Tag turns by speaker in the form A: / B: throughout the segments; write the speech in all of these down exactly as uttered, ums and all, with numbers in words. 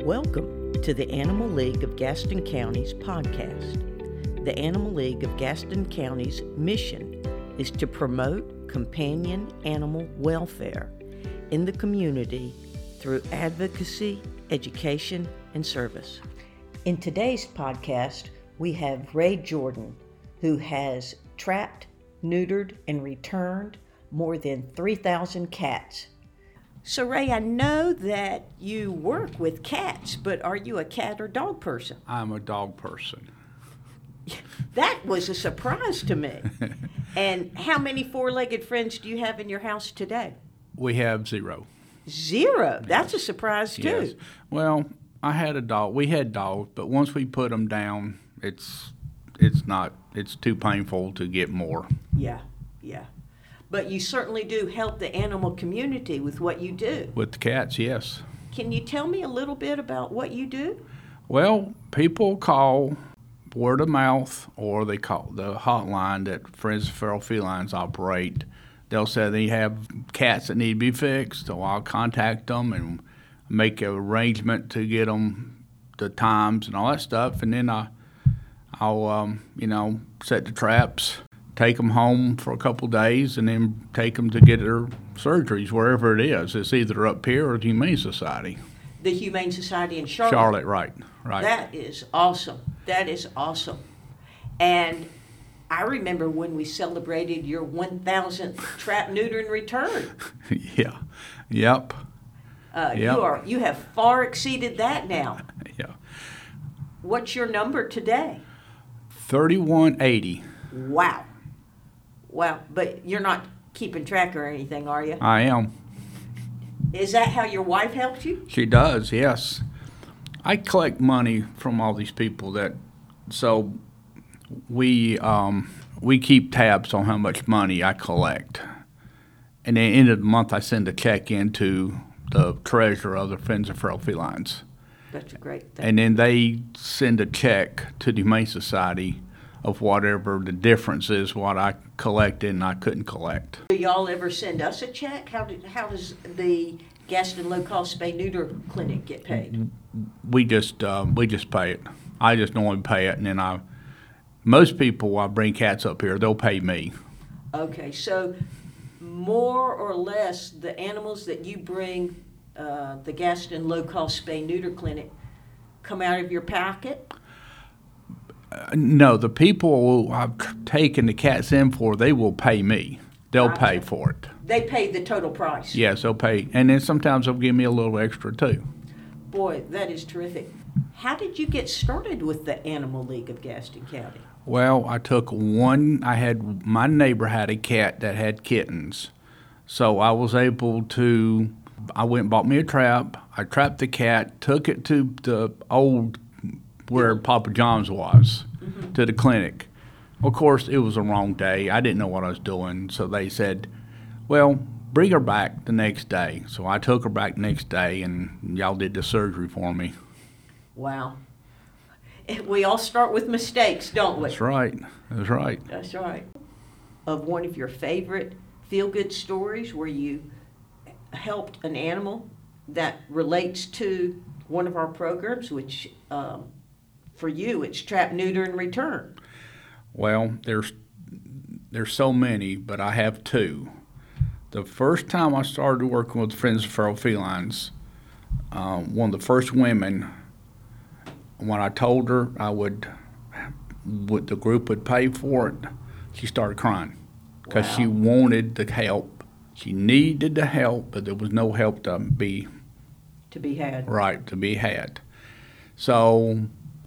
A: Welcome to the Animal League of Gaston County's podcast. The Animal League of Gaston County's mission is to promote companion animal welfare in the community through advocacy, education, and service. In today's podcast, we have Ray Jordan, who has trapped, neutered, and returned more than three thousand cats. So Ray, I know that you work with cats, but are you a cat or dog person?
B: I'm a dog person.
A: That was a surprise to me. And how many four-legged friends do you have in your house today?
B: We have zero.
A: Zero? That's a surprise too.
B: Yes. Well, I had a dog. We had dogs, but once we put them down, it's it's not, it's too painful to get more.
A: Yeah, yeah. But you certainly do help the animal community with what you do.
B: With the cats, yes.
A: Can you tell me a little bit about what you do?
B: Well, people call word of mouth, or they call the hotline that Friends of Feral Felines operate. They'll say they have cats that need to be fixed, so I'll contact them and make an arrangement to get them the times and all that stuff, and then I, I'll, um, you know, set the traps, take them home for a couple days, and then take them to get their surgeries wherever it is. It's either up here or the Humane Society.
A: The Humane Society in Charlotte.
B: Charlotte, right, right.
A: That is awesome. That is awesome. And I remember when we celebrated your one thousandth trap, neuter, and return.
B: Yeah, yep.
A: Uh,
B: yep.
A: You are you have far exceeded that now.
B: Yeah.
A: What's your number today?
B: thirty-one eighty.
A: Wow. Wow. But you're not keeping track or anything, are you?
B: I am.
A: Is that how your wife helps you?
B: She does, yes. I collect money from all these people that, so we um, we keep tabs on how much money I collect. And at the end of the month, I send a check into the treasurer of the Friends of Feral Felines.
A: That's a great thing.
B: And then they send a check to the Humane Society of whatever the difference is, what I collected and I couldn't collect.
A: Do y'all ever send us a check? How did how does the Gaston Low Cost Spay Neuter Clinic get paid?
B: We just uh, we just pay it. I just normally pay it, and then I. Most people, I bring cats up here, they'll pay me.
A: Okay, so more or less the animals that you bring uh, the Gaston Low Cost Spay Neuter Clinic come out of your pocket?
B: Uh, no, the people I've taken the cats in for, they will pay me. They'll
A: Gotcha.
B: pay for it.
A: They pay the total price?
B: Yes, they'll pay. And then sometimes they'll give me a little extra, too.
A: Boy, that is terrific. How did you get started with the Animal League of Gaston County?
B: Well, I took one, I had, my neighbor had a cat that had kittens. So I was able to, I went and bought me a trap. I trapped the cat, took it to the old, where Papa John's was, mm-hmm. to the clinic. Of course, it was the wrong day. I didn't know what I was doing. So they said, well, bring her back the next day. So I took her back the next day, and y'all did the surgery for me.
A: Wow. We all start with mistakes, don't we?
B: That's right. That's right.
A: That's right. Of one of your favorite feel-good stories where you helped an animal that relates to one of our programs, which um, for you, it's trap, neuter, and return.
B: Well, there's there's so many, but I have two. The first time I started working with Friends of Feral Felines, um, one of the first women, when I told her I would, would the group would pay for it, she started crying because
A: Wow.
B: she wanted the help. She needed the help, but there was no help to be
A: To be had.
B: right to be had. So,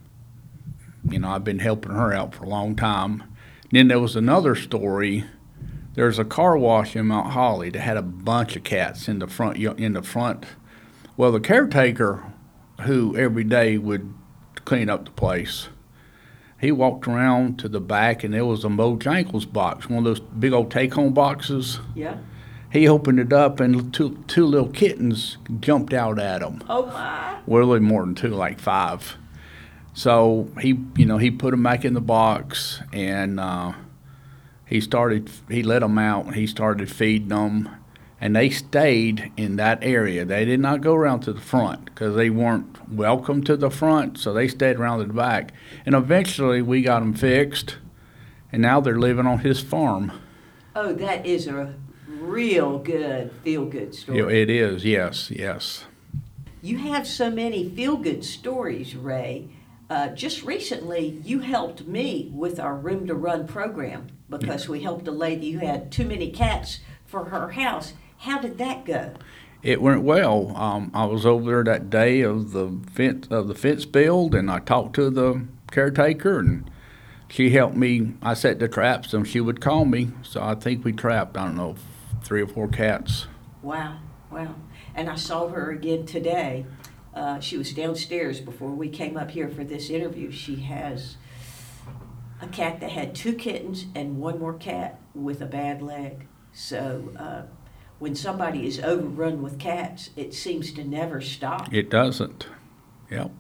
B: you know, I've been helping her out for a long time. Then there was another story. There's a car wash in Mount Holly that had a bunch of cats in the front. In the front, well, the caretaker, who every day would clean up the place, he walked around to the back, and there was a Bojangles box, one of those big old take-home boxes.
A: Yeah.
B: He opened it up, and two two little kittens jumped out at him.
A: Oh my.
B: Well, really more than two, like five. So he, you know, he put them back in the box, and uh, he started. He let them out, and he started feeding them. and they stayed in that area. They did not go around to the front because they weren't welcome to the front, so they stayed around to the back. And eventually we got them fixed, and now they're living on his farm.
A: Oh, that is a real good feel-good story.
B: Yeah, it is, yes, yes.
A: You have so many feel-good stories, Ray. Uh, just recently, you helped me with our Room to Run program because we helped a lady who had too many cats for her house. How did that go?
B: It went well. Um, I was over there that day of the fence of the fence build, and I talked to the caretaker, and she helped me. I set the traps, and she would call me. So I think we trapped, I don't know, three or four cats.
A: Wow, wow. And I saw her again today. Uh, she was downstairs before we came up here for this interview. She has a cat that had two kittens and one more cat with a bad leg. So uh, when somebody is overrun with cats, it seems to never stop.
B: It doesn't. Yep.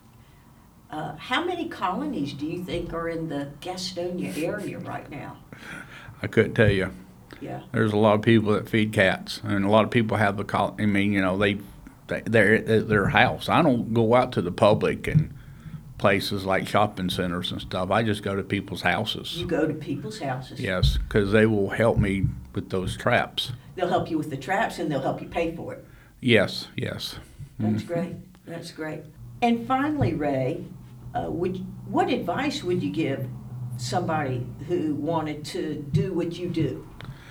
A: Uh, how many colonies do you think are in the Gastonia area right now?
B: I couldn't tell you.
A: Yeah.
B: There's a lot of people that feed cats, and a lot of people have the col. I mean, you know, they, they they're at their house. I don't go out to the public and places like shopping centers and stuff. I just go to people's houses.
A: You go to people's houses.
B: Yes, because they will help me with those traps.
A: They'll help you with the traps, and they'll help you pay for it.
B: Yes, yes.
A: That's
B: Mm-hmm.
A: great. That's great. And finally, Ray, uh, would what advice would you give somebody who wanted to do what you do?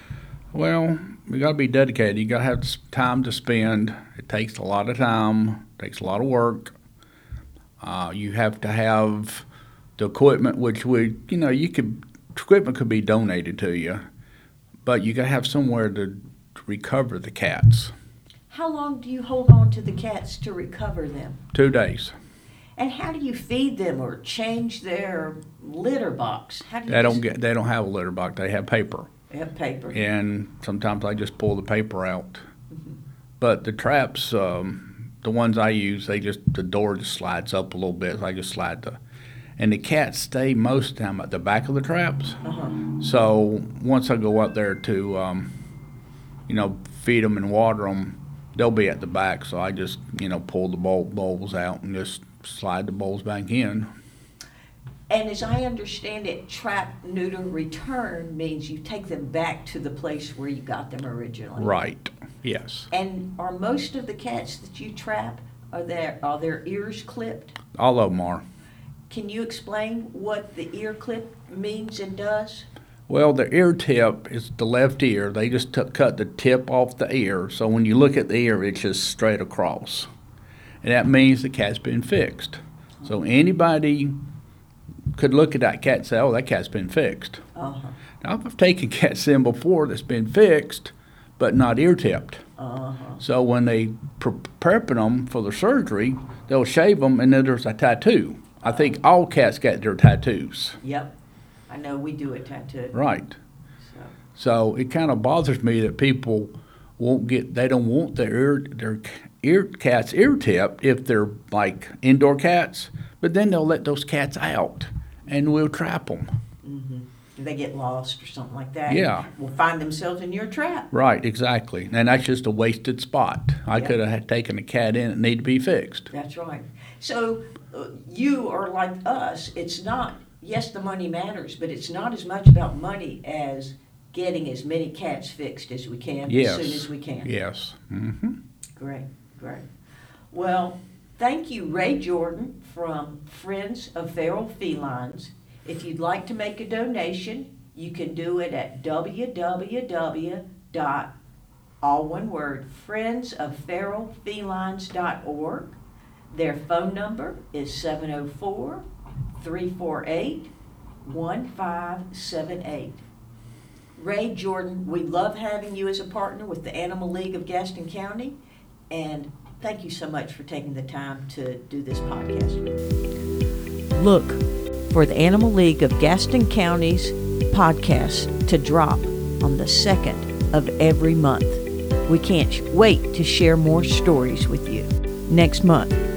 B: Well, you got to be dedicated. You got to have time to spend. It takes a lot of time. It takes a lot of work. Uh, you have to have the equipment, which would, you know, you could equipment could be donated to you, but you got to have somewhere to, to recover the cats.
A: How long do you hold on to the cats to recover them?
B: Two days.
A: And how do you feed them or change their litter box? How do you
B: They don't
A: just-
B: get. They don't have a litter box. They have paper.
A: They have paper.
B: And sometimes I just pull the paper out.
A: Mm-hmm.
B: But the traps, um, the ones I use, they just the door just slides up a little bit. So I just slide the, and the cats stay most of the time at the back of the traps.
A: Uh-huh.
B: So once I go up there to, um, you know, feed them and water them, they'll be at the back. So I just, you know, pull the bowl, bowls out and just slide the bowls back in.
A: And as I understand it, trap, neuter, return means you take them back to the place where you got them originally.
B: Right. Yes.
A: And are most of the cats that you trap, are their, are their ears clipped?
B: All of them are.
A: Can you explain what the ear clip means and does?
B: Well, the ear tip is the left ear. They just t- cut the tip off the ear. So when you look at the ear, it's just straight across. And that means the cat's been fixed. So anybody could look at that cat and say, oh, that cat's been fixed.
A: Uh-huh.
B: Now, I've taken cats in before that's been fixed, but not ear-tipped.
A: Uh-huh.
B: So when they pre- prepping them for the surgery, they'll shave them, and then there's a tattoo. I think all cats get their tattoos.
A: Yep. I know we do a tattoo.
B: Right.
A: So.
B: So it kind of bothers me that people won't get, they don't want their ear, their ear cats ear-tipped if they're like indoor cats, but then they'll let those cats out, and we'll trap them.
A: Mm-hmm. They get lost or something like that.
B: Yeah.
A: Will find themselves in your trap.
B: Right, exactly. And that's just a wasted spot. I
A: Yeah.
B: could have had taken a cat in that needed to be fixed.
A: That's right. So uh, you are like us. It's not, yes, the money matters, but it's not as much about money as getting as many cats fixed as we can
B: Yes.
A: as soon as we can.
B: Yes. Mm-hmm.
A: Great, great. Well, thank you, Ray Jordan from Friends of Feral Felines. If you'd like to make a donation, you can do it at www dot, all one word, friends of feral felines dot org. Their phone number is seven oh four, three four eight, one five seven eight. Ray Jordan, we love having you as a partner with the Animal League of Gaston County, and thank you so much for taking the time to do this podcast with me. Look for the Animal League of Gaston County's podcast to drop on the second of every month. We can't wait to share more stories with you. Next month,